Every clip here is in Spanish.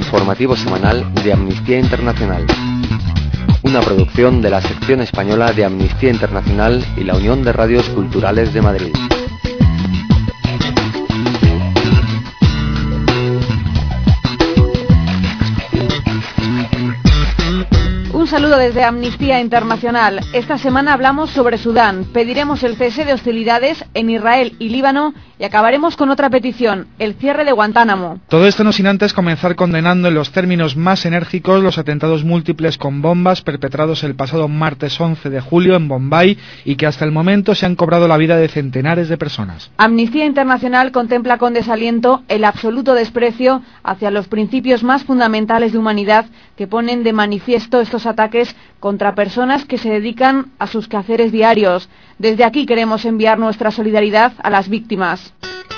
informativo semanal de Amnistía Internacional. Una producción de la sección española de Amnistía Internacional y la Unión de Radios Culturales de Madrid. Un saludo desde Amnistía Internacional. Esta semana hablamos sobre Sudán. Pediremos el cese de hostilidades en Israel y Líbano y acabaremos con otra petición, el cierre de Guantánamo. Todo esto no sin antes comenzar condenando en los términos más enérgicos los atentados múltiples con bombas perpetrados el pasado martes 11 de julio en Bombay y que hasta el momento se han cobrado la vida de centenares de personas. Amnistía Internacional contempla con desaliento el absoluto desprecio hacia los principios más fundamentales de humanidad que ponen de manifiesto estos ataques contra personas que se dedican a sus quehaceres diarios. Desde aquí queremos enviar nuestra solidaridad a las víctimas.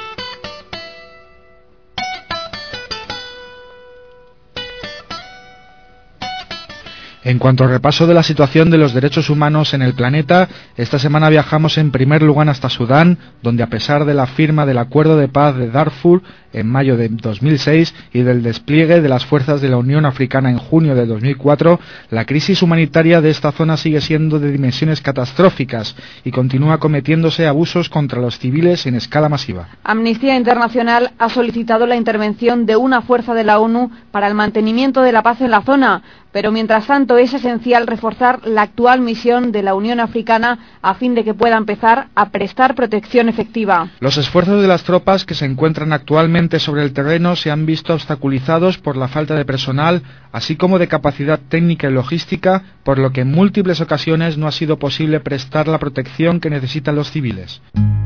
En cuanto al repaso de la situación de los derechos humanos en el planeta, esta semana viajamos en primer lugar hasta Sudán, donde a pesar de la firma del Acuerdo de Paz de Darfur en mayo de 2006 y del despliegue de las fuerzas de la Unión Africana en junio de 2004, la crisis humanitaria de esta zona sigue siendo de dimensiones catastróficas y continúa cometiéndose abusos contra los civiles en escala masiva. Amnistía Internacional ha solicitado la intervención de una fuerza de la ONU para el mantenimiento de la paz en la zona, pero mientras tanto es esencial reforzar la actual misión de la Unión Africana a fin de que pueda empezar a prestar protección efectiva. Los esfuerzos de las tropas que se encuentran actualmente sobre el terreno se han visto obstaculizados por la falta de personal, así como de capacidad técnica y logística, por lo que en múltiples ocasiones no ha sido posible prestar la protección que necesitan los civiles.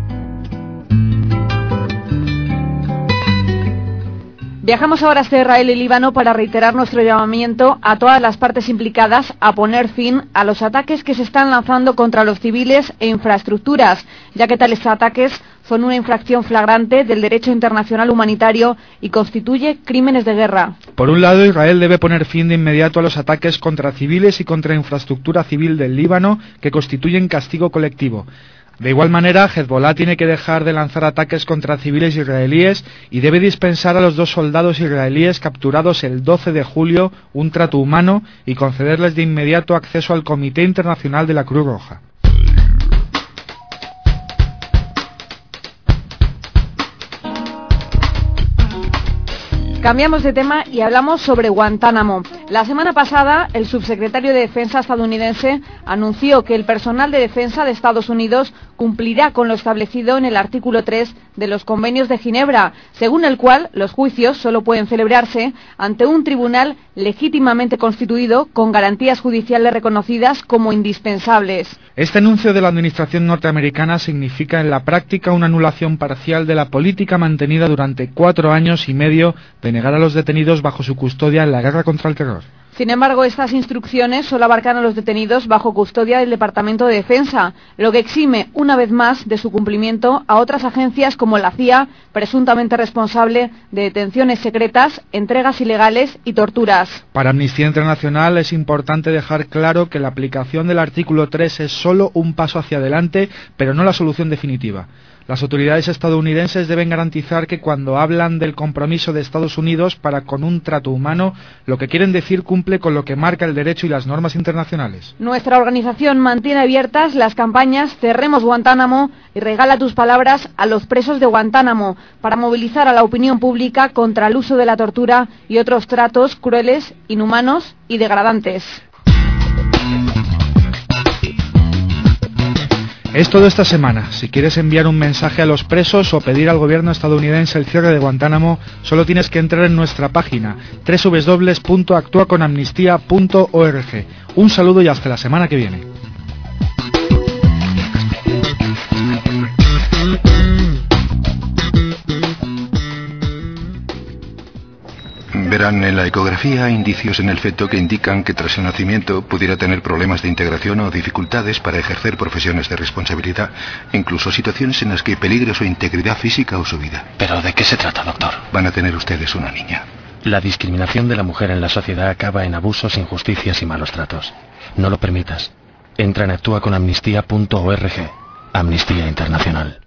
Viajamos ahora hasta Israel y Líbano para reiterar nuestro llamamiento a todas las partes implicadas a poner fin a los ataques que se están lanzando contra los civiles e infraestructuras, ya que tales ataques son una infracción flagrante del derecho internacional humanitario y constituye crímenes de guerra. Por un lado, Israel debe poner fin de inmediato a los ataques contra civiles y contra infraestructura civil del Líbano que constituyen castigo colectivo. De igual manera, Hezbollah tiene que dejar de lanzar ataques contra civiles israelíes y debe dispensar a los 2 soldados israelíes capturados el 12 de julio un trato humano y concederles de inmediato acceso al Comité Internacional de la Cruz Roja. Cambiamos de tema y hablamos sobre Guantánamo. La semana pasada, el subsecretario de Defensa estadounidense anunció que el personal de defensa de Estados Unidos cumplirá con lo establecido en el artículo 3 de los convenios de Ginebra, según el cual los juicios solo pueden celebrarse ante un tribunal legítimamente constituido con garantías judiciales reconocidas como indispensables. Este anuncio de la administración norteamericana significa en la práctica una anulación parcial de la política mantenida durante 4 años y medio de negar a los detenidos bajo su custodia en la guerra contra el terror. Sin embargo, estas instrucciones solo abarcan a los detenidos bajo custodia del Departamento de Defensa, lo que exime una vez más de su cumplimiento a otras agencias como la CIA, presuntamente responsable de detenciones secretas, entregas ilegales y torturas. Para Amnistía Internacional es importante dejar claro que la aplicación del artículo 3 es solo un paso hacia adelante, pero no la solución definitiva. Las autoridades estadounidenses deben garantizar que cuando hablan del compromiso de Estados Unidos para con un trato humano, lo que quieren decir cumple con lo que marca el derecho y las normas internacionales. Nuestra organización mantiene abiertas las campañas Cerremos Guantánamo y Regala tus palabras a los presos de Guantánamo para movilizar a la opinión pública contra el uso de la tortura y otros tratos crueles, inhumanos y degradantes. Es todo esta semana. Si quieres enviar un mensaje a los presos o pedir al gobierno estadounidense el cierre de Guantánamo, solo tienes que entrar en nuestra página www.actuaconamnistía.org. Un saludo y hasta la semana que viene. Verán, en la ecografía hay indicios en el feto que indican que tras el nacimiento pudiera tener problemas de integración o dificultades para ejercer profesiones de responsabilidad, incluso situaciones en las que peligre su integridad física o su vida. ¿Pero de qué se trata, doctor? Van a tener ustedes una niña. La discriminación de la mujer en la sociedad acaba en abusos, injusticias y malos tratos. No lo permitas. Entra en actuaconamnistía.org. Amnistía Internacional.